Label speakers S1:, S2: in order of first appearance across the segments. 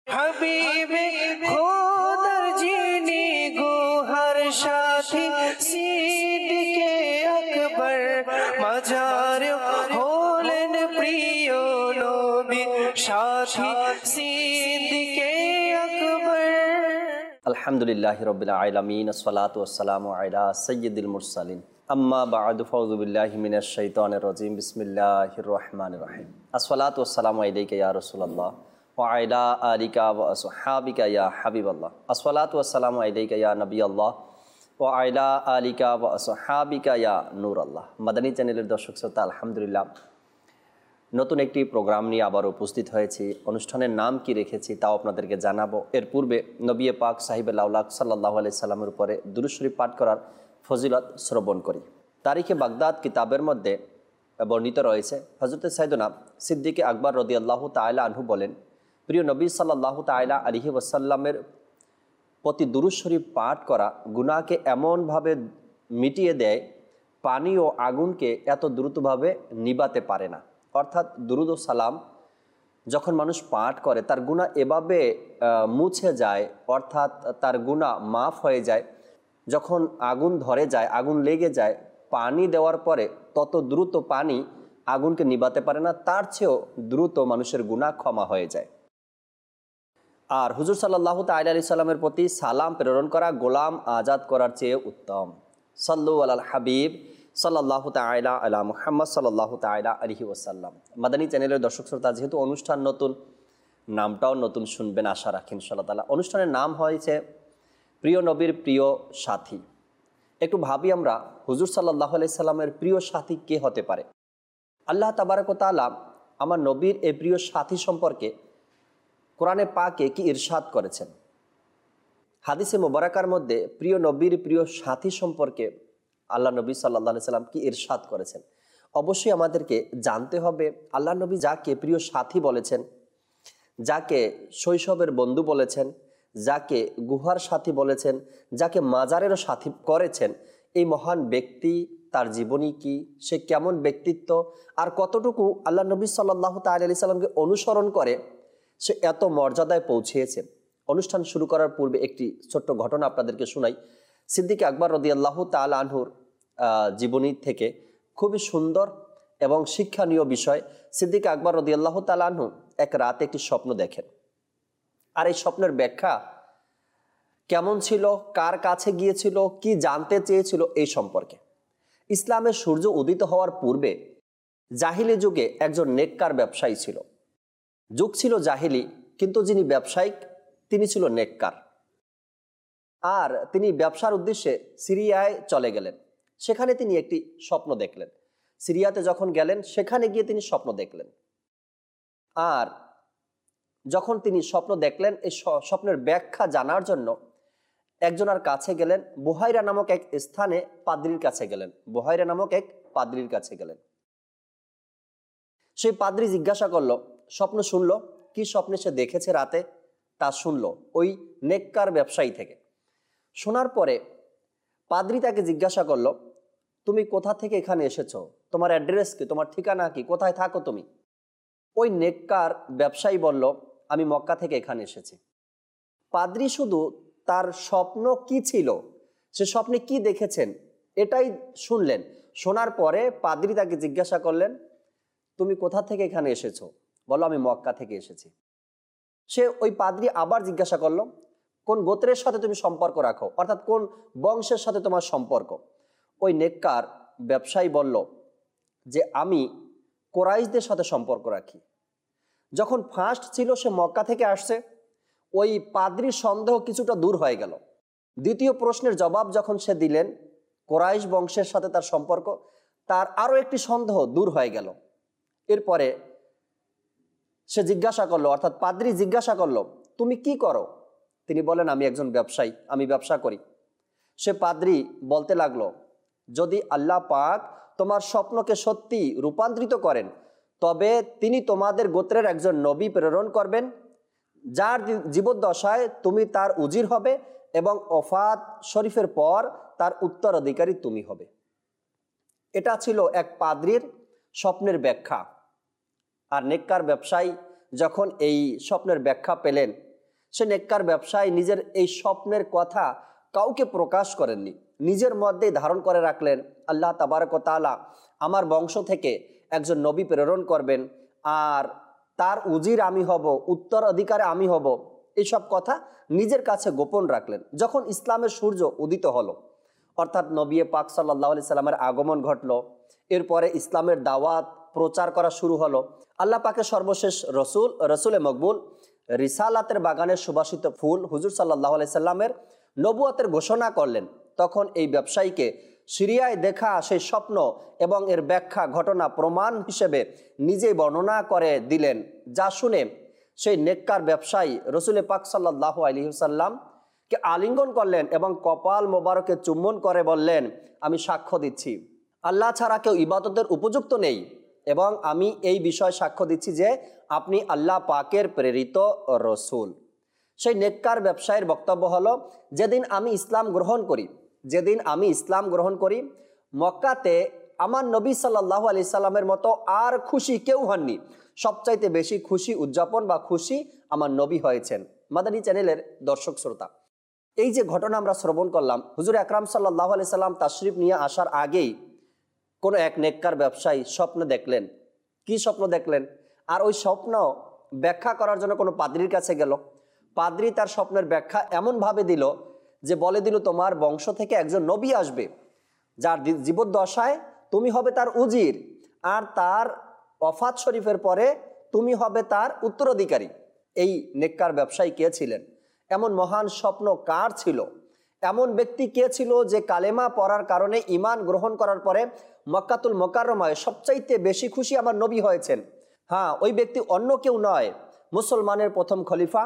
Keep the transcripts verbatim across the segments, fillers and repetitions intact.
S1: হাবিবে খোদার যিনি গোহর সাথী সিদ্দিকে আকবর মাজার হলেন প্রিয় নবী সাথী সিদ্দিকে আকবর।
S2: আলহামদুলিল্লাহি রাব্বিল আলামিন আসসালাতু ওয়াসসালামু আলা সাইয়্যিদিল মুরসালিন আম্মা বা'দু ফাউযু বিল্লাহি মিনাশ শাইতানির রাজীম বিসমিল্লাহির রহমানির রহিম আসসালাতু ওয়াসসালামু আলাইকা ইয়া রাসূলুল্লাহ ওয়া আলা আলিকা ওয়া আসহাবিকা ইয়া হাবিবাল্লাহ আসসালাতু ওয়াসসালামু আলাইকা ইয়া নবিয়াল্লাহ ওয়া আলা আলিকা ওয়া আসহাবিকা ইয়া নূরাল্লাহ। মাদানী চ্যানেলের দর্শক শ্রোতা, আলহামদুলিল্লাহ নতুন একটি প্রোগ্রাম নিয়ে আবার উপস্থিত হয়েছি। অনুষ্ঠানের নাম কি রেখেছি তাও আপনাদেরকে জানাবো। এর পূর্বে নবী পাক সাহিবে লাউলাক সাল্লাল্লাহু আলাইহি সাল্লামের উপরে দুরূদ শরীফ পাঠ করার ফজিলত শ্রবণ করি। তারিখে বাগদাদ কিতাবের মধ্যে বর্ণিত রয়েছে, হযরত সাইয়েদনা সিদ্দিকে আকবর রাদিয়াল্লাহু তাআলা আনহু বলেন, প্রিয় নবী সাল্লাল্লাহু তাআলা আলাইহি ওয়াসাল্লামের প্রতি দুরূদ শরীফ পাঠ করা গুনাহকে এমনভাবে মিটিয়ে দেয়, পানি ও আগুনকে এত দ্রুতভাবে নিবাতে পারে না। অর্থাৎ দুরূদ ও সালাম যখন মানুষ পাঠ করে তার গুনাহ এভাবে মুছে যায়, অর্থাৎ তার গুনাহ মাফ হয়ে যায়। যখন আগুন ধরে যায়, আগুন লেগে যায়, পানি দেওয়ার পরে তত দ্রুত পানি আগুনকে নিবাতে পারে না, তার চেয়েও দ্রুত মানুষের গুনাহ ক্ষমা হয়ে যায়। আর হুজুর সাল্লাল্লাহু তাআলা আলাইহি সাল্লামের প্রতি সালাম প্রেরণ করা গোলাম আজাদ করার চেয়ে উত্তম। সাল্লু আলাল হাবিব সাল্লাল্লাহু তাআলা আলা মুহাম্মদ সাল্লাল্লাহু তাআলা আলাইহি ওয়াসাল্লাম। মাদানী চ্যানেলের দর্শক শ্রোতা, যেহেতু অনুষ্ঠান নতুন, নামটাও নতুন, শুনবেন আশা রাখি ইনশাআল্লাহ তাআলা। অনুষ্ঠানের নাম হয়েছে প্রিয় নবীর প্রিয় সাথী। একটু ভাবি আমরা, হুজুর সাল্লাল্লাহু আলাইহি সাল্লামের প্রিয় সাথী কে হতে পারে? আল্লাহ তাবারক ওয়া তাআলা আমার নবীর এই প্রিয় সাথী সম্পর্কে কোরআনে পাকে কি ইরশাদ করেছেন। হাদিসে মোবারকার মধ্যে প্রিয় নবীর প্রিয় সাথী সম্পর্কে আল্লাহ নবী সাল্লাল্লাহু আলাইহি সাল্লাম কি ইরশাদ করেছেন, অবশ্যই আমাদেরকে জানতে হবে। আল্লাহ নবী যাকে প্রিয় সাথী বলেছেন, যাকে শৈশবের বন্ধু বলেছেন, যাকে গুহার সাথী বলেছেন, যাকে মাজারেরও সাথী করেছেন, এই মহান ব্যক্তি, তার জীবনী কি, সে কেমন ব্যক্তিত্ব, আর কতটুকু আল্লাহ নবী সাল্লাল্লাহু তাআলা আলাইহি সাল্লামকে অনুসরণ করে সে এত মর্যাদায় পৌঁছেছে। অনুষ্ঠান শুরু করার পূর্বে একটি ছোট্ট ঘটনা আপনাদেরকে শোনাই। সিদ্দিক আকবর রাদিয়াল্লাহু তাআলা আনহুর জীবনী থেকে খুবই সুন্দর এবং শিক্ষণীয় বিষয়। সিদ্দিক আকবর রাদিয়াল্লাহু তাআলা আনহু এক রাতে একটি স্বপ্ন দেখেন, আর এই স্বপ্নের ব্যাখ্যা কেমন ছিল, কার কাছে গিয়েছিল, কি জানতে চেয়েছিল এই সম্পর্কে। ইসলামের সূর্য উদিত হওয়ার পূর্বে জাহিলি যুগে একজন নেককার ব্যবসায়ী ছিল। যুগ ছিল জাহিলি, কিন্তু যিনি ব্যবসায়িক তিনি ছিল নেককার। আর তিনি ব্যবসার উদ্দেশ্যে সিরিয়ায় চলে গেলেন। সেখানে তিনি একটি স্বপ্ন দেখলেন। সিরিয়াতে যখন গেলেন সেখানে গিয়ে তিনি স্বপ্ন দেখলেন। আর যখন তিনি স্বপ্ন দেখলেন, এই স্বপ্নের ব্যাখ্যা জানার জন্য একজনের কাছে গেলেন। বুহাইরা নামক এক স্থানে পাদ্রীর কাছে গেলেন। বুহাইরা নামক এক পাদ্রীর কাছে গেলেন। সেই পাদ্রী জিজ্ঞাসা করলো, স্বপ্ন শুনলো, কি স্বপ্নে সে দেখেছে রাতে তা শুনলো ওই নেককার ব্যবসায়ী থেকে। শোনার পরে পাদ্রী তাকে জিজ্ঞাসা করলো, তুমি কোথা থেকে এখানে এসেছো, তোমার অ্যাড্রেস কি, তোমার ঠিকানা কি, কোথায় থাকো তুমি? ওই নেককার ব্যবসায়ী বলল, আমি মক্কা থেকে এখানে এসেছি। পাদ্রী শুধু তার স্বপ্ন কি ছিল, সে স্বপ্নে কি দেখেছেন এটাই শুনলেন। শোনার পরে পাদ্রী তাকে জিজ্ঞাসা করলেন, তুমি কোথা থেকে এখানে এসেছো? বলো, আমি মক্কা থেকে এসেছি। সে ওই পাদ্রী আবার জিজ্ঞাসা করলো, কোন গোত্রের সাথে তুমি সম্পর্ক রাখো, অর্থাৎ কোন বংশের সাথে তোমার সম্পর্ক? ওই নেককার ব্যবসায়ী বলল যে আমি কোরাইশদের সাথে সম্পর্ক রাখি। যখন ফার্স্ট ছিল সে মক্কা থেকে আসছে, ওই পাদ্রীর সন্দেহ কিছুটা দূর হয়ে গেল। দ্বিতীয় প্রশ্নের জবাব যখন সে দিলেন, কোরাইশ বংশের সাথে তার সম্পর্ক, তার আরও একটি সন্দেহ দূর হয়ে গেল। এরপরে সে জিজ্ঞাসা করলো, অর্থাৎ পাদ্রী জিজ্ঞাসা করলো, তুমি কি করো? তিনি বলেন, আমি একজন ব্যবসায়ী, আমি ব্যবসা করি। সে পাদ্রী বলতে লাগলো, যদি আল্লাহ পাক তোমার স্বপ্নকে সত্যি রূপান্তরিত করেন, তবে তিনি তোমাদের গোত্রের একজন নবী প্রেরণ করবেন, যার জীবদ্দশায় তুমি তার উজির হবে এবং ওফাত শরীফের পর তার উত্তরাধিকারী তুমি হবে। এটা ছিল এক পাদ্রীর স্বপ্নের ব্যাখ্যা। আর নেককার ব্যবসায়ী যখন এই স্বপ্নের ব্যাখ্যা পেলেন, সে নেককার ব্যবসায়ী নিজের এই স্বপ্নের কথা কাউকে প্রকাশ করেননি, নিজের মধ্যেই ধারণ করে রাখলেন আল্লাহ তাবারক ওয়া তাআলা আমার বংশ থেকে একজন নবী প্রেরণ করবেন আর তার উজির আমি হব, উত্তরাধিকারে আমি হব। এইসব কথা নিজের কাছে গোপন রাখলেন। যখন ইসলামের সূর্য উদিত হলো, অর্থাৎ নবী পাক সাল্লাল্লাহু আলাইহি সাল্লামের আগমন ঘটলো, এরপরে ইসলামের দাওয়াত প্রচার করা শুরু হলো। আল্লাহ পাকের সর্বশেষ রসুল, রসুলে মকবুল, রিসালাতের বাগানের সুবাসিত ফুল হুজুর সাল্লাল্লাহু আলাইহি সাল্লামের নবুয়তের ঘোষণা করলেন। তখন এই ব্যবসায়ীকে সিরিয়ায় দেখা সেই স্বপ্ন এবং এর ব্যাখ্যা ঘটনা প্রমাণ হিসেবে নিজেই বর্ণনা করে দিলেন, যা শুনে সেই নেককার ব্যবসায়ী রসুলে পাক সাল্লাল্লাহু আলাইহি সাল্লামকে আলিঙ্গন করলেন এবং কপাল মোবারকে চুম্বন করে বললেন, আমি সাক্ষ্য দিচ্ছি আল্লাহ ছাড়া কেউ ইবাদতের উপযুক্ত নেই এবং আমি এই বিষয় সাক্ষ্য দিচ্ছি যে আপনি আল্লাহ পাকের প্রেরিত রসুল। সেই নেককার ব্যবসায়ীর বক্তব্য হলো, যেদিন আমি ইসলাম গ্রহণ করি যেদিন আমি ইসলাম গ্রহণ করি মক্কাতে আমার নবী সাল্লাল্লাহু আলাইহি সাল্লামের মতো আর খুশি কেউ হননি। সবচাইতে বেশি খুশি উদযাপন বা খুশি আমার নবী হয়েছেন। মাদানী চ্যানেলের দর্শক শ্রোতা, এই যে ঘটনা আমরা শ্রবণ করলাম, হুজুর আকরাম সাল্লাল্লাহু আলাইহি সাল্লাম তাশরিফ নিয়ে আসার আগেই কোনো এক নেককার ব্যবসায়ী স্বপ্ন দেখলেন। কি স্বপ্ন দেখলেন? আর ওই স্বপ্ন ব্যাখ্যা করার জন্য কোনো পাদ্রির কাছে গেল। পাদ্রি তার স্বপ্নের ব্যাখ্যা এমনভাবে দিল যে বলে দিল, তোমার বংশ থেকে একজন নবী আসবে, যার জীবদ্দশায় তুমি হবে তার উজির, আর তার ওয়াফাত শরীফের পরে তুমি হবে তার উত্তরাধিকারী। এই নেককার ব্যবসায়ী কে ছিলেন? এমন মহান স্বপ্ন কার ছিল? এমন ব্যক্তি কে ছিল যে কালেমা পড়ার কারণে ঈমান গ্রহণ করার পরে মক্কাতুল মুকাররমায় সবচাইতে বেশি খুশি আমার নবী হয়েছেন? হ্যাঁ, ওই ব্যক্তি অন্য কেউ নয়, মুসলমানের প্রথম খলিফা,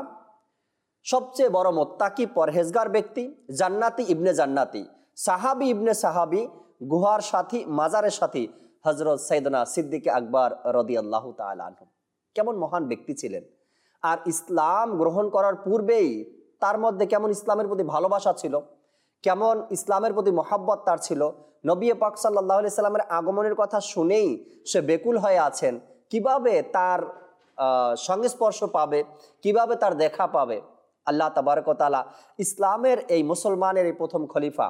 S2: সবচেয়ে বড় মুত্তাকি পরহেজগার ব্যক্তি, জান্নাতি ইবনে জান্নাতি, সাহাবি ইবনে সাহাবি, গুহার সাথী, মাজারের সাথী, হযরত সাইয়েদনা সিদ্দিক আকবর রাদিয়াল্লাহু তাআলা আনহু। কেমন মহান ব্যক্তি ছিলেন! আর ইসলাম গ্রহণ করার পূর্বেই তার মধ্যে কেমন ইসলামের প্রতি ভালোবাসা ছিল, কেমন ইসলামের প্রতি মহাব্বত তার ছিল। নবী পাক সাল্লাল্লাহু আলাইহি সাল্লামের আগমনের কথা শুনেই সে বেকুল হয়ে আছেন, কিভাবে তার সংস্পর্শ পাবে, কিভাবে তার দেখা পাবে। আল্লাহ তাবারক ওয়া তাআলা ইসলামের এই মুসলমানের এই প্রথম খলিফা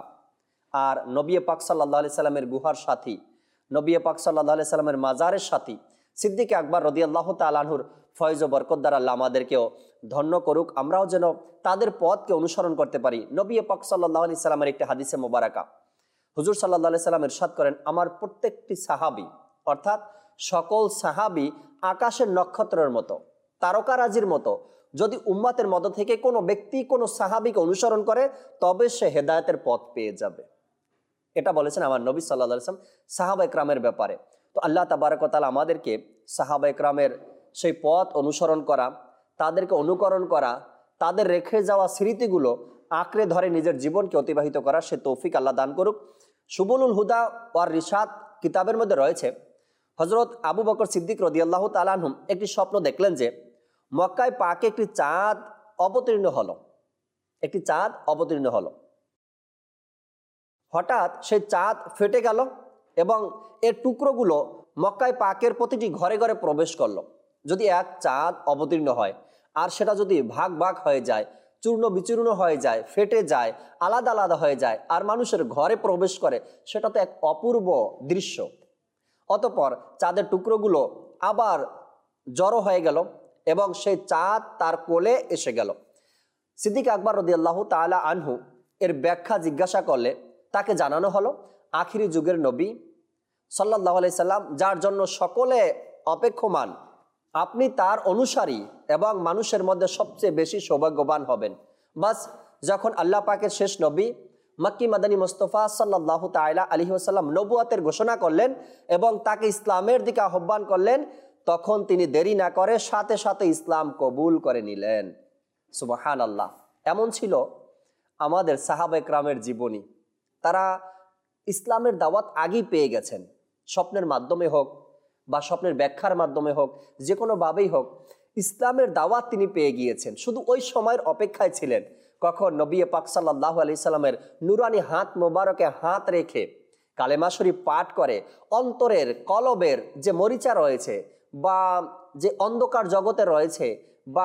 S2: আর নবী পাক সাল্লাল্লাহু আলাইহি সাল্লামের গুহার সাথী, নবী পাক সাল্লাল্লাহু আলাইহি সাল্লামের মাজারের সাথী সিদ্দিক আকবর রাদিয়াল্লাহু তাআলা আনহুর ফয়জ ও বরকত দ্বারা আল্লাহ আমাদেরকেও ধন্য করুক, আমরাও যেন তাদের পথকে অনুসরণ করতে পারি। নবী পাক সাল্লাল্লাহু আলাইহি সাল্লামের একটি হাদিসে মোবারকা হুজুর সাল্লাল্লাহু আলাইহি সাল্লাম ইরশাদ করেন, আমার প্রত্যেকটি সাহাবী, অর্থাৎ সকল সাহাবী আকাশের নক্ষত্রের মতো, তারকারাজির মতো। যদি উম্মাতের মধ্য থেকে কোনো ব্যক্তি কোনো সাহাবীকে অনুসরণ করে তবে সে হেদায়েতের পথ পেয়ে যাবে। এটা বলেছেন আমার নবী সাল্লাল্লাহু আলাইহি সাল্লাম সাহাবা একরামের ব্যাপারে। তো আল্লাহ তাবারক ওয়া তাআলা আমাদেরকে সাহাবা একরামের সেই পথ অনুসরণ করা, তাদেরকে অনুকরণ করা, তাদের রেখে যাওয়া স্মৃতিগুলো আঁকড়ে ধরে নিজের জীবনকে অতিবাহিত করা সে তৌফিক আল্লাহ দান করুক। সুবুলুল হুদা ওয়ার রিশাদ কিতাবের মধ্যে রয়েছে, হযরত আবু বকর সিদ্দিক রাদিয়াল্লাহু তাআলা আনহু একটি স্বপ্ন দেখলেন যে মক্কায় পাকে একটি চাঁদ অবতীর্ণ হলো একটি চাঁদ অবতীর্ণ হলো হঠাৎ সেই চাঁদ ফেটে গেল এবং এর টুকরোগুলো মক্কায় পাকের প্রতিটি ঘরে ঘরে প্রবেশ করলো। যদি এক চাঁদ অবতীর্ণ হয় আর সেটা যদি ভাগ ভাগ হয়ে যায়, চূর্ণ বিচূর্ণ হয়ে যায়, ফেটে যায়, আলাদা আলাদা হয়ে যায় আর মানুষের ঘরে প্রবেশ করে, সেটা তো এক অপূর্ব দৃশ্য। অতঃপর চাঁদের টুকরোগুলো আবার জড়ো হয়ে গেল এবং সেই চাঁদ তার কোলে এসে গেল। সিদ্দিক আকবর রাদিয়াল্লাহু তাআলা আনহু এর ব্যাখ্যা জিজ্ঞাসা করলে তাকে জানানো হলো, আখিরি যুগের নবী সাল্লাল্লাহু আলাইহি সাল্লাম, যার জন্য সকলে অপেক্ষমান, আপনি তার অনুসারী এবং মানুষের মধ্যে সবচেয়ে বেশি সৌভাগ্যবান হবেন। বাস যখন আল্লাহ পাকের শেষ নবী মক্কি মাদানী মুস্তাফা সাল্লাল্লাহু তাআলা আলাইহি ওয়াসাল্লাম নবুয়তের ঘোষণা করলেন এবং তাকে ইসলামের দিকে আহ্বান করলেন, তখন তিনি দেরি না করে সাথে সাথে ইসলাম কবুল করে নিলেন। সুবহানাল্লাহ। এমন ছিল আমাদের সাহাবা একরামের জীবনী। তারা ইসলামের দাওয়াত আগেই পেয়ে গেছেন, স্বপ্নের মাধ্যমে হোক বা স্বপ্নের ব্যাখ্যার মাধ্যমে হোক, যে কোনোভাবেই হোক ইসলামের দাওয়াত তিনি পেয়ে গিয়েছেন। শুধু ওই সময়ের অপেক্ষায় ছিলেন কখন নবী পাক সাল্লাল্লাহু আলাইহি সাল্লামের নুরানি হাত মোবারকে হাত রেখে কালেমা শরীফ পাঠ করে অন্তরের কলবের যে মরিচা রয়েছে বা যে অন্ধকার জগতে রয়েছে বা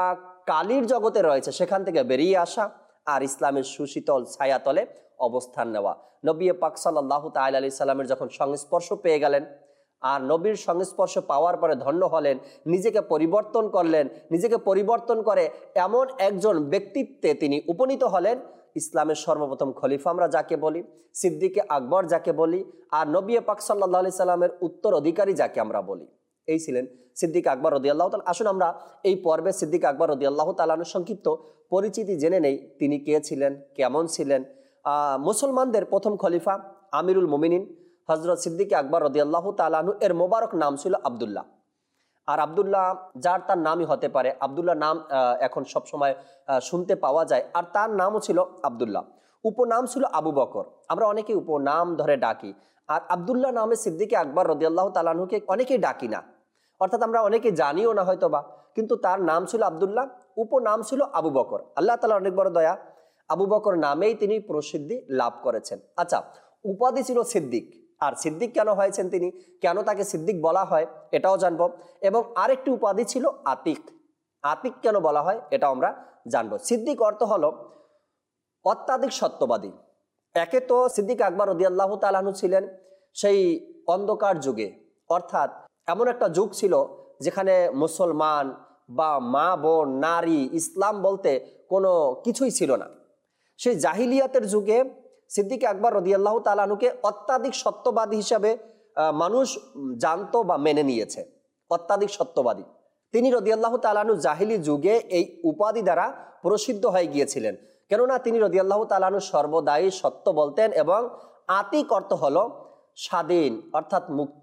S2: কালির জগতে রয়েছে সেখান থেকে বেরিয়ে আসা আর ইসলামের সুশীতল ছায়াতলে অবস্থান নেওয়া। নবী পাক সাল্লাল্লাহু তাআলা আলাইহি সাল্লামের যখন সংস্পর্শ পেয়ে গেলেন আর নবীর সংস্পর্শ পাওয়ার পরে ধন্য হলেন, নিজেকে পরিবর্তন করলেন, নিজেকে পরিবর্তন করে এমন একজন ব্যক্তিত্বে তিনি উপনীত হলেন, ইসলামের সর্বপ্রথম খলিফা আমরা যাকে বলি, সিদ্দিকে আকবর যাকে বলি, আর নবী পাক সাল্লাল্লাহু আলাইহি সাল্লামের উত্তর অধিকারী যাকে আমরা বলি, এই ছিলেন সিদ্দিক আকবর রাদিয়াল্লাহু তাআলা। আসুন আমরা এই পর্বে সিদ্দিক আকবর রাদিয়াল্লাহু তাআলার সংক্ষিপ্ত পরিচিতি জেনে নেই। তিনি কে ছিলেন, কেমন ছিলেন। মুসলমানদের প্রথম খলিফা আমিরুল মুমিনিন হযরত সিদ্দিক আকবর রাদিয়াল্লাহু তাআলা আনহু, এর মোবারক নাম ছিল আব্দুল্লাহ। আর আব্দুল্লাহ যার তার নামই হতে পারে, আব্দুল্লাহ নাম এখন সবসময় শুনতে পাওয়া যায়, আর তার নামও ছিল আব্দুল্লাহ। উপনাম ছিল আবু বকর, আমরা অনেকেই উপনাম ধরে ডাকি। আর আব্দুল্লাহ নামে সিদ্দিক আকবর রাদিয়াল্লাহু তাআলা আনহুকে অনেকেই ডাকি না, অর্থাৎ আমরা অনেকে জানিও না হয়তো বা, কিন্তু তার নাম ছিল আব্দুল্লাহ, উপনাম ছিল আবু বকর। আল্লাহ তাআলা অনেক বড় দয়া, আবু বকর নামেই তিনি প্রসিদ্ধি লাভ করেছেন। আচ্ছা, উপাধি ছিল সিদ্দিক। আর সিদ্দিক কেন হয়েছেন তিনি, কেন তাকে সিদ্দিক বলা হয় এটাও জানবো। এবং আরেকটি উপাধি ছিল আতিক। আতিক কেন বলা হয় এটাও আমরা জানবো। সিদ্দিক অর্থ হলো অত্যাধিক সত্যবাদী। একে তো সিদ্দিক আকবর রাদিয়াল্লাহু তাআলা আনহু ছিলেন সেই অন্ধকার যুগে, অর্থাৎ এমন একটা যুগ ছিল যেখানে মুসলমান বা মা বোন নারী ইসলাম বলতে কোনো কিছুই ছিল না। সেই জাহিলিয়াতের যুগে সিদ্দিক আকবর রাদিয়াল্লাহু তাআলা আনহুকে অত্যাধিক সত্যবাদী হিসাবে মানুষ জানতো বা মেনে নিয়েছে। অত্যাধিক সত্যবাদী তিনি রাদিয়াল্লাহু তাআলা আনহু জাহিলি যুগে এই উপাধি দ্বারা প্রসিদ্ধ হয়ে গিয়েছিলেন, কেননা তিনি রাদিয়াল্লাহু তাআলা আনহু সর্বদাই সত্য বলতেন। এবং আতিক অর্থ হলো স্বাধীন, অর্থাৎ মুক্ত।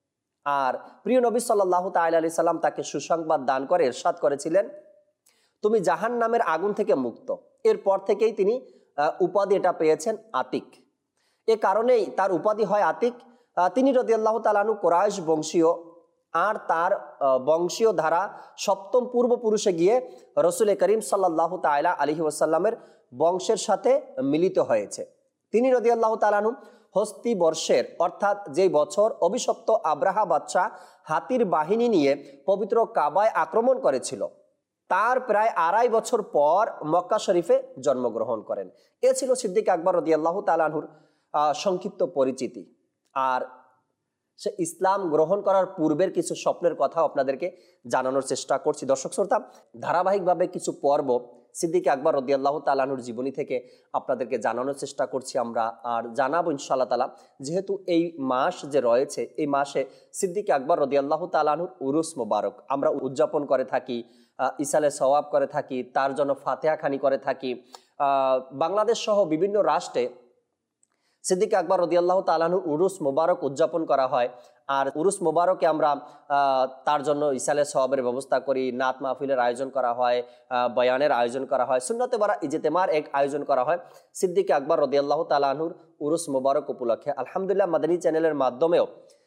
S2: আর প্রিয় নবী সাল্লাল্লাহু তাআলা আলাইহি সাল্লাম তাকে সুসংবাদ দান করে ইরশাদ করেছিলেন, তুমি জাহান্নামের আগুন থেকে মুক্ত। এরপর থেকেই তিনি উপাধি এটা পেয়েছেন আতিক। এ কারণেই তার উপাধি হয় আতিক। তিনি রাদিয়াল্লাহু তাআলা আনহু কুরাইশ বংশীয়, আর তার বংশীয় ধারা সপ্তম পূর্বপুরুষে গিয়ে রাসূল করিম সাল্লাল্লাহু তাআলা আলাইহি ওয়াসাল্লামের বংশের সাথে মিলিত হয়েছে। তিনি রাদিয়াল্লাহু তাআলা আনহু হস্তি বর্ষের, অর্থাৎ যেই বছর অভিশপ্ত আব্রাহা বাদশাহ হাতির বাহিনী নিয়ে পবিত্র কাবায় আক্রমণ করেছিল, তার প্রায় আড়াই বছর পর মক্কা শরীফে জন্মগ্রহণ করেন। এ ছিল সিদ্দিক আকবর রাদিয়াল্লাহু তাআলা আনহুর সংক্ষিপ্ত পরিচিতি। আর সে ইসলাম গ্রহণ করার পূর্বের কিছু স্বপ্নের কথা আপনাদেরকে জানানোর চেষ্টা করছি। দর্শক শ্রোতা, ধারাবাহিকভাবে কিছু পর্ব সিদ্দিক আকবর রাদিয়াল্লাহু তাআলা আনহুর জীবনী থেকে আপনাদেরকে জানানোর চেষ্টা করছি আমরা, আর জানাবো ইনশাআল্লাহ তাআলা। যেহেতু এই মাস যে রয়েছে, এই মাসে সিদ্দিক আকবর রাদিয়াল্লাহু তাআলা আনহুর উরুস মোবারক আমরা উদযাপন করে থাকি, ইসালে সওয়াব করে থাকি, তার জন্য ফাতিহা খানি করে থাকি। বাংলাদেশ সহ বিভিন্ন রাষ্ট্রে সিদ্দিক আকবর রাদিয়াল্লাহু তাআলা আনহুর উরুস মোবারক উদযাপন করা হয়। আর উরুস মোবারকে আমরা তার জন্য ইসালে সওয়াবের ব্যবস্থা করি, নাত মাহফিলের আয়োজন করা হয়, বয়ানের আয়োজন করা হয়, সুন্নতে বারা ইজতেমার এক আয়োজন করা হয় সিদ্দিক আকবর রাদিয়াল্লাহু তাআলা আনহুর উরুস মোবারক উপলক্ষে। আলহামদুলিল্লাহ, মাদানী চ্যানেলের মাধ্যমেও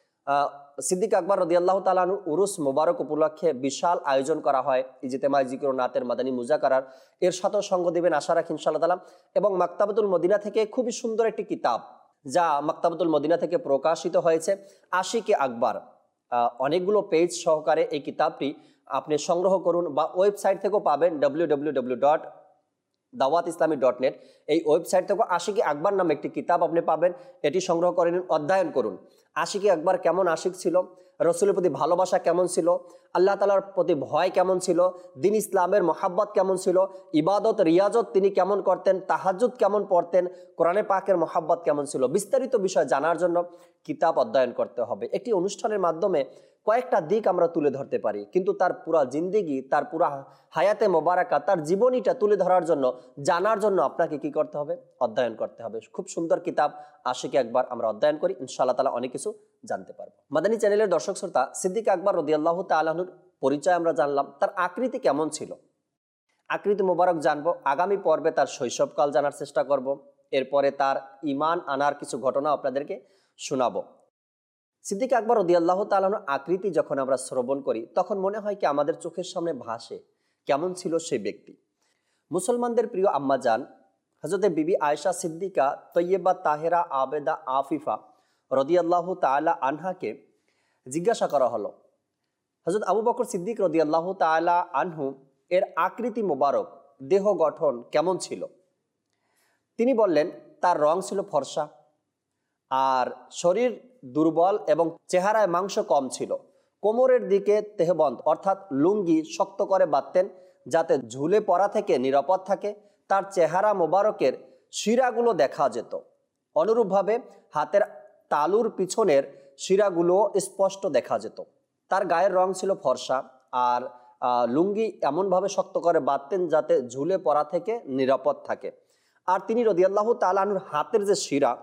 S2: সিদ্দিক আকবর রাদিয়াল্লাহু তাআলা আনহুর উরুস মোবারক উপলক্ষে বিশাল আয়োজন করা হয় ইজতেমা জিকির ও নাতের মাদানী মুজাকারার। এর সাথেও সঙ্গ দেবেন আশা রাখি ইনশাআল্লাহ তাআলা। এবং মাকতাবাতুল মদিনা থেকে খুবই সুন্দর একটি কিতাব, যা মাকতাবাতুল মদিনা থেকে প্রকাশিত হয়েছে, আশিকে আকবর, অনেকগুলো পেজ সহকারে এই কিতাবটি আপনি সংগ্রহ করুন, বা ওয়েবসাইট থেকেও পাবেন ডব্লিউ ডব্লিউ ডব্লিউ ডট দাওয়াত ইসলামী ডট নেট। এই ওয়েবসাইট থেকে আশিকে আকবর নামে একটি কিতাব আপনি পাবেন, এটি সংগ্রহ করে নিন, অধ্যয়ন করুন। আশিকে আকবর কেমন আশিক ছিল, রসুলের প্রতি ভালোবাসা কেমন ছিল, আল্লাহ তাআলার প্রতি ভয় কেমন ছিল, দিন ইসলামের মহাব্বত কেমন ছিল, ইবাদত রিয়াজত তিনি কেমন করতেন, তাহাজ্জুদ কেমন পড়তেন, কোরআনে পাকের মহাব্বত কেমন ছিল, বিস্তারিত বিষয় জানার জন্য কিতাব অধ্যয়ন করতে হবে। একটি অনুষ্ঠানের মাধ্যমে কয়েকটা দিক আমরা তুলে ধরতে পারি, কিন্তু তার পুরা জিন্দেগি, তার পুরা হায়াতে মোবারকা, তার জীবনীটা তুলে ধরার জন্য, জানার জন্য আপনাকে কি করতে হবে? অধ্যয়ন করতে হবে। খুব সুন্দর কিতাব আশিকে আকবর আমরা অধ্যয়ন করি, ইনশাআল্লাহ তাআলা অনেক কিছু জানতে পারবো। মাদানী চ্যানেলের দর্শক শ্রোতা, সিদ্দিক আকবর রাদিয়াল্লাহু তাআলা আনহুর পরিচয় আমরা জানলাম, তার আকৃতি কেমন ছিল, আকৃতি মোবারক জানবো। আগামী পর্বে তার শৈশবকাল জানার চেষ্টা করব, এরপরে তার ঈমান আনার কিছু ঘটনা আপনাদেরকে শোনাবো। সিদ্দিক আকবর রাদিয়াল্লাহু তাআলা আনহুর আকৃতি যখন আমরা শ্রবণ করি, তখন মনে হয় কি আমাদের চোখের সামনে ভাসে কেমন ছিল সেই ব্যক্তি। মুসলমানদের প্রিয় আম্মা জান হযরতে বিবি আয়েশা সিদ্দিকা তৈয়বা তাহেরা আবেদা আফিফা রাদিয়াল্লাহু তাআলা আনহাকে জিজ্ঞাসা করা হলো, হযরত আবু বকর সিদ্দিক রাদিয়াল্লাহু তাআলা আনহু এর আকৃতি মোবারক, দেহ গঠন কেমন ছিল? তিনি বললেন তার রং ছিল ফর্সা, আর শরীর দুর্বল এবং চেহারায় মাংস কম ছিল। কোমরের দিকে তেহবন্ধ অর্থাৎ লুঙ্গি শক্ত করে বাঁধতেন যাতে ঝুলে পড়া থেকে নিরাপদ থাকে। তার চেহারা মোবারকের শিরাগুলো দেখা যেত। অনুরূপভাবে হাতের তালুর পিছনের শিরাগুলোও স্পষ্ট দেখা যেত। তার গায়ের রং ছিল ফর্সা, আর লুঙ্গি এমনভাবে শক্ত করে বাঁধতেন যাতে ঝুলে পড়া থেকে নিরাপদ থাকে। আর তিনি রাদিয়াল্লাহু তাআলা আনহুর হাতের যে শিরা,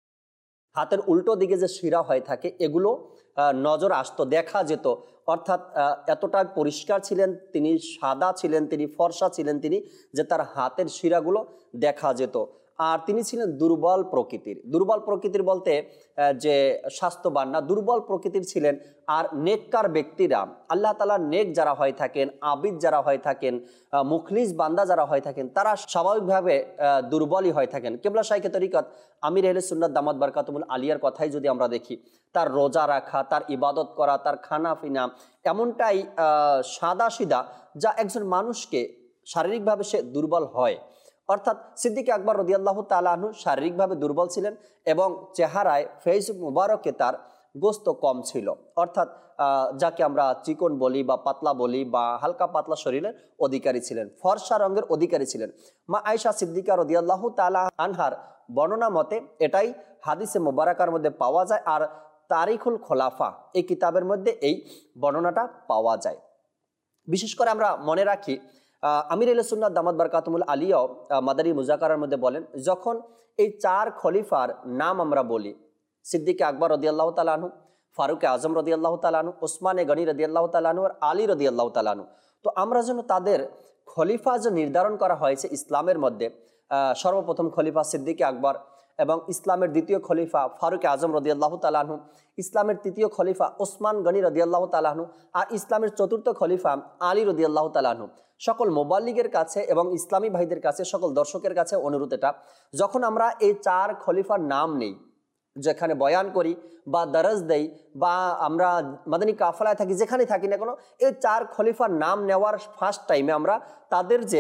S2: হাতের উল্টো দিকে যে শিরা হয়ে থাকে, এগুলো নজর আসতো, দেখা যেত। অর্থাৎ এতটা পরিষ্কার ছিলেন তিনি, সাদা ছিলেন তিনি, ফর্সা ছিলেন তিনি, যে তার হাতের শিরাগুলো দেখা যেত। আর তিনি ছিলেন দুর্বল প্রকৃতির। দুর্বল প্রকৃতির বলতে যে স্বাস্থ্যবান না, দুর্বল প্রকৃতির ছিলেন। আর নেককার ব্যক্তিরা, আল্লাহ তাআলার নেক যারা হয়ে থাকেন, আবিদ যারা হয়ে থাকেন, মুখলিস বান্দা যারা হয়ে থাকেন, তারা স্বাভাবিকভাবে দুর্বলই হয়ে থাকেন। কিবলা শাইখে তরিকত আমির আহলে সুন্নাত দামাত বারকাতুহুল আলিয়ার কথাই যদি আমরা দেখি, তার রোজা রাখা, তার ইবাদত করা, তার খানা পিনা এমনটাই সাদা সিধা, যা একজন মানুষকে শারীরিকভাবে সে দুর্বল হয়। অর্থাৎ সিদ্দিক আকবর রাদিয়াল্লাহু তাআলা আনহু শারীরিকভাবে দুর্বল ছিলেন এবং চেহারায় ফেস মুবারকে তার গোস্ত কম ছিল। অর্থাৎ যাকে আমরা চিকন বলি বা পাতলা বলি বা হালকা পাতলা শরীরের অধিকারী ছিলেন, ফর্সা রঙের অধিকারী ছিলেন। মা আয়েশা সিদ্দিকা রাদিয়াল্লাহু তাআলা আনহার বর্ণনা মতে এটাই হাদিসে মুবারাকার মধ্যে পাওয়া যায়। আর তারিখুল খোলাফা এই কিতাবের মধ্যে এই বর্ণনাটা পাওয়া যায়। বিশেষ করে আমরা মনে রাখি, আমির আহলে সুন্নাত দামাত বারকাতুহুল আলিয়াও মাদানী মুযাকারার মধ্যে বলেন, যখন এই চার খলিফার নাম আমরা বলি, সিদ্দিক আকবর রাদিয়াল্লাহু তাআলা আনহু, ফারুক আজম রাদিয়াল্লাহু তাআলা আনহু, ওসমানে গনি রাদিয়াল্লাহু তাআলা আনহু আর আলী রাদিয়াল্লাহু তাআলা আনহু, তো আমরা যেন তাদের খলিফা যে নির্ধারণ করা হয়েছে ইসলামের মধ্যে, সর্বপ্রথম খলিফা সিদ্দিক আকবর এবং ইসলামের দ্বিতীয় খলিফা ফারুক আজম রাদিয়াল্লাহু তাআলা আনহু, ইসলামের তৃতীয় খলিফা ওসমান গনি রাদিয়াল্লাহু তাআলা আনহু, আর ইসলামের চতুর্থ খলিফা আলী রাদিয়াল্লাহু তাআলা আনহু। সকল মুবাল্লিগের কাছে এবং ইসলামী ভাইদের কাছে, সকল দর্শকের কাছে অনুরোধ এটা, যখন আমরা এই চার খলিফার নাম নেই, যেখানে বয়ান করি বা দরজ দেই বা আমরা মাদানী কাফলায় থাকি, যেখানে থাকি না কেন, এই চার খলিফার নাম নেওয়ার ফার্স্ট টাইমে আমরা তাদের যে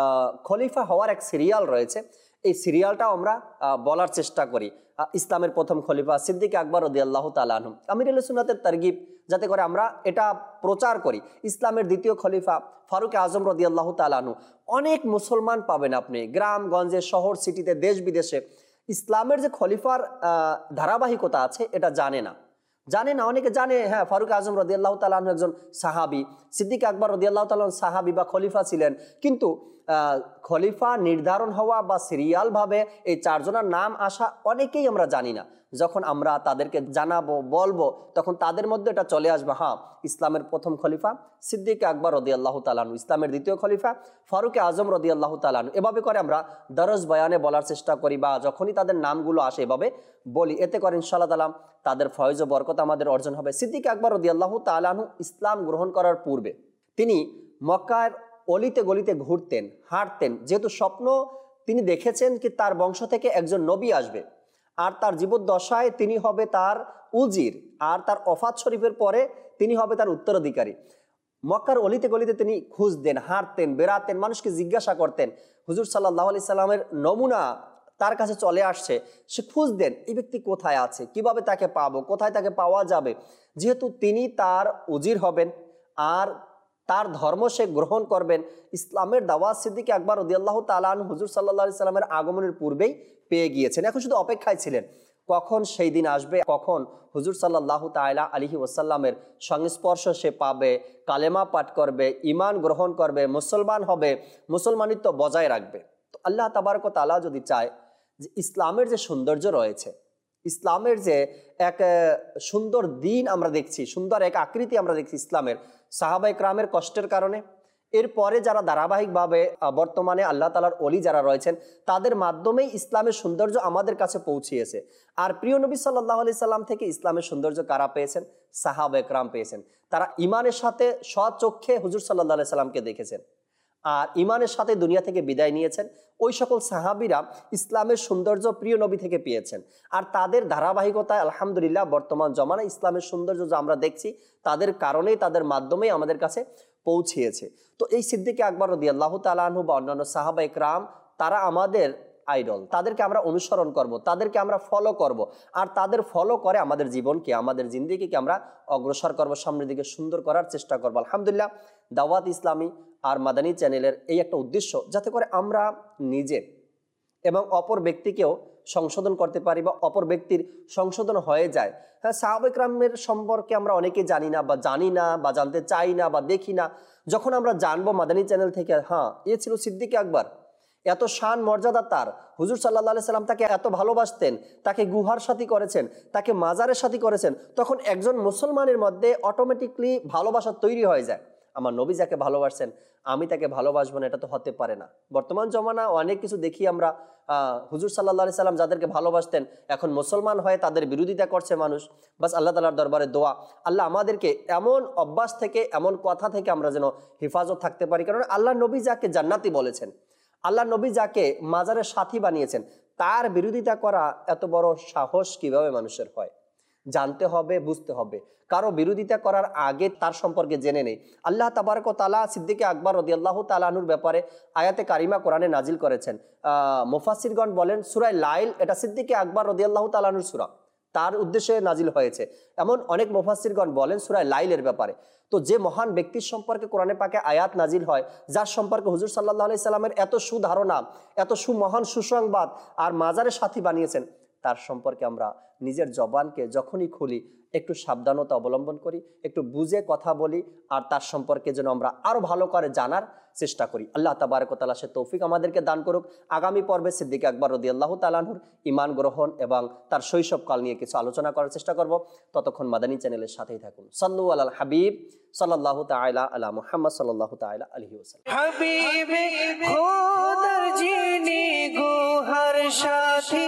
S2: খলিফা হওয়ার এক সিরিয়াল রয়েছে, এই সিরিয়ালটাও আমরা বলার চেষ্টা করি। ইসলামের প্রথম খলিফা সিদ্দিক আকবর রাদিয়াল্লাহু তাআলা আনহু, আমির আহলে সুন্নাতের তারগিব, যাতে করে আমরা এটা প্রচার করি। ইসলামের দ্বিতীয় খলিফা ফারুক আজম রাদিয়াল্লাহু তাআলা আনহু। অনেক মুসলমান পাবেন আপনি গ্রামগঞ্জে, শহর সিটিতে, দেশ বিদেশে, ইসলামের যে খলিফার ধারাবাহিকতা আছে এটা জানে না, জানে না অনেকে জানে, হ্যাঁ ফারুক আজম রাদিয়াল্লাহু তাআলা আনহু একজন সাহাবী, সিদ্দিক আকবর রাদিয়াল্লাহু তাআলা সাহাবী বা খলিফা ছিলেন, কিন্তু খলিফা নির্ধারণ হওয়া বা সিরিয়াল ভাবে এই চারজনের নাম আসা অনেকেই আমরা জানি না। যখন আমরা তাদেরকে জানাবো, বলবো, তখন তাদের মধ্যে এটা চলে আসবে, হ্যাঁ ইসলামের প্রথম খলিফা সিদ্দিক আকবর রাদিয়াল্লাহু তাআলা আনহু, ইসলামের দ্বিতীয় খলিফা ফারুক আজম রাদিয়াল্লাহু তাআলা আনহু। এভাবে করে আমরা দরজ বয়ানে বলার চেষ্টা করি, বা যখনই তাদের নামগুলো আসে এভাবে বলি। এতে করে ইনশাআল্লাহ তাআলা তাদের ফয়েজ ও বরকত আমাদের অর্জন হবে। সিদ্দিক আকবর রাদিয়াল্লাহু তাআলা আনহু ইসলাম গ্রহণ করার পূর্বে তিনি মক্কার অলিতে গলিতে ঘুরতেন, হাঁটতেন, যেহেতু স্বপ্ন তিনি দেখেছেন কি তার বংশ থেকে একজন নবী আসবে, আর তার জীবদ্দশায় তিনি হবে তার উজির, আর তার ওফাত শরীফের পরে তিনি হবে তার উত্তরাধিকারী। মক্কার অলিতে গলিতে তিনি খুঁজতেন, হাঁটতেন, বেড়াতেন, মানুষকে জিজ্ঞাসা করতেন। হুজুর সাল্লাল্লাহু আলাইহি সাল্লামের নমুনা তার কাছে চলে আসছে, সে খুঁজতেন এই ব্যক্তি কোথায় আছে, কিভাবে তাকে পাবো, কোথায় তাকে পাওয়া যাবে। যেহেতু তিনি তার উজির হবেন আর তার ধর্ম সে গ্রহণ করবেন, ইসলামের দাওয়াত সিদ্দিক আকবর রাদিয়াল্লাহু তাআলা আনহু হুজুর সাল্লাল্লাহু আলাইহি সাল্লামের আগমনের পূর্বেই পেয়ে গিয়েছেন। এখন শুধু অপেক্ষায় ছিলেন কখন সেই দিন আসবে, কখন হুজুর সাল্লাল্লাহু তাআলা আলাইহি ওয়াসাল্লামের সংস্পর্শ সে পাবে, কালেমা পাঠ করবে, ঈমান গ্রহণ করবে, মুসলমান হবে, মুসলমানিত্ব বজায় রাখবে। তো আল্লাহ তাবারক ওয়া তাআলা যদি চায় যে ইসলামের যে সৌন্দর্য রয়েছে, ইসলামের যে এক সুন্দর দিন আমরা দেখছি, সুন্দর এক আকৃতি আমরা দেখছি ইসলামের, সাহাবায়ে কেরামের কষ্টের কারণে, এরপরে যারা ধারাবাহিকভাবে বর্তমানে আল্লাহ তাআলার ওলি যারা রয়েছেন, তাদের মাধ্যমেই ইসলামের সৌন্দর্য আমাদের কাছে পৌঁছিয়েছে। আর প্রিয় নবী সাল্লাল্লাহু আলাইহি সাল্লাম থেকে ইসলামের সৌন্দর্য কারা পেয়েছেন? সাহাবায়ে কেরাম পেয়েছেন। তারা ঈমানের সাথে স্বচক্ষে হুজুর সাল্লাল্লাহু আলাইহি সাল্লামকে দেখেছেন আর ঈমানের সাথে দুনিয়া থেকে বিদায় নিয়েছেন। ওই সকল সাহাবীরা ইসলামের সৌন্দর্য প্রিয় নবী থেকে পেয়েছেন, আর তাদের ধারাবাহিকতায় আলহামদুলিল্লাহ বর্তমান জমানায় ইসলামের সৌন্দর্য যা আমরা দেখছি, তাদের কারণেই, তাদের মাধ্যমেই আমাদের কাছে পৌঁছিয়েছে। তো এই সিদ্দিকে আকবর রাদিয়াল্লাহু তাআলা আনহু বা অন্যান্য সাহাবা ইকরাম তারা আমাদের আইডল, তাদেরকে আমরা অনুসরণ করব, তাদেরকে আমরা ফলো করব, আর তাদের ফলো করে আমাদের জীবনকে, আমাদের জিন্দেগিকে আমরা অগ্রসর করব, সামনের দিকে সুন্দর করার চেষ্টা করব। আলহামদুলিল্লাহ, দাওয়াত ইসলামী আর মাদানী চ্যানেলের এই একটা উদ্দেশ্য, যাতে করে আমরা নিজে এবং অপর ব্যক্তিকেও সংশোধন করতে পারি বা অপর ব্যক্তির সংশোধন হয়ে যায়। হ্যাঁ, সাহাবা ইকরামের সম্পর্কে আমরা অনেকে জানি না বা জানি না বা জানতে চাই না বা দেখি না। যখন আমরা জানবো মাদানী চ্যানেল থেকে, হ্যাঁ এ ছিল সিদ্দিক আকবর, এত শান মর্যাদা তার, হুজুর সাল্লাল্লাহু আলাইহি সাল্লাম তাকে এত ভালোবাসতেন, তাকে গুহার সাথী করেছেন, তাকে মাজারের সাথী করেছেন, তখন একজন মুসলমানের মধ্যে অটোমেটিকলি ভালোবাসা তৈরি হয়ে যায়। আমার নবী যাকে ভালোবাসছেন আমি তাকে ভালোবাসবো না, এটা তো হতে পারে না। বর্তমান জমানা অনেক কিছু দেখি আমরা, আহ হুজুর সাল্লাল্লাহু আলাইহি সাল্লাম যাদেরকে ভালোবাসতেন এখন মুসলমান হয়ে তাদের বিরোধিতা করছে মানুষ। বাস আল্লাহ তাআলার দরবারে দোয়া, আল্লাহ আমাদেরকে এমন অভ্যাস থেকে, এমন কথা থেকে আমরা যেন হেফাজত থাকতে পারি। কারণ আল্লাহ নবী যাকে জান্নাতি বলেছেন, আল্লাহ নবী যাকে মাজারের সাথী বানিয়েছেন, তার বিরোধিতা করা এত বড় সাহস কিভাবে মানুষের হয়? জানতে হবে, বুঝতে হবে। কারো বিরোধিতা করার আগে তার সম্পর্কে জেনে নেই। আল্লাহ তাবারক ওয়া তাআলা সিদ্দিকে আকবর রাদিয়াল্লাহু তাআলা আনহুর ব্যাপারে আয়াতে কারিমা কোরআনে নাজিল করেছেন। আহ মুফাসসিরগণ বলেন সূরা লাইল এটা সিদ্দিকে আকবর রাদিয়াল্লাহু তাআলা আনহুর সূরা, তার উদ্দেশ্যে নাজিল হয়েছে। এমন অনেক মুফাসসিরগণ বলেন সূরা লাইলের ব্যাপারে। তো যে মহান ব্যক্তির সম্পর্কে কোরআনে পাকে আয়াত নাজিল হয়, যার সম্পর্কে হুজুর সাল্লাল্লাহু আলাইহি সাল্লামের এত সুধারণা, এত সুমহান সুসংবাদ আর মাজারের সাথী বানিয়েছেন, তার সম্পর্কে আমরা নিজের জবানকে যখনই খুলি একটু সাবধানতা অবলম্বন করি, একটু বুঝে কথা বলি, আর তার সম্পর্কে যেন আমরা আরো ভালো করে জানার চেষ্টা করি। আল্লাহ তাবারক ওয়া তাআলা সে তৌফিক আমাদেরকে দান করুক। আগামী পর্বে সিদ্দিক আকবর রাদিয়াল্লাহু তাআলা আনহুর ঈমান গ্রহণ এবং তার শৈশবকাল নিয়ে কিছু আলোচনা করার চেষ্টা করব। ততক্ষণ মাদানী চ্যানেলের সাথেই থাকুন। সাল্লু আলাল হাবিব সাল্লাল্লাহু তাআলা আলা মুহাম্মদ সাল্লাল্লাহু তাআলা আলাইহি ওয়াসাল্লাম।
S1: হাবিবে খোদার যিনি গুহার সাথী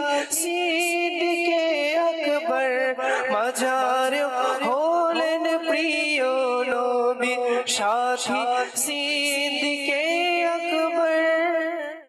S1: সিদ্দিকে আকবর, মাজার হলেন প্রিয় নবী সাথী সিদ্দিকে আকবর।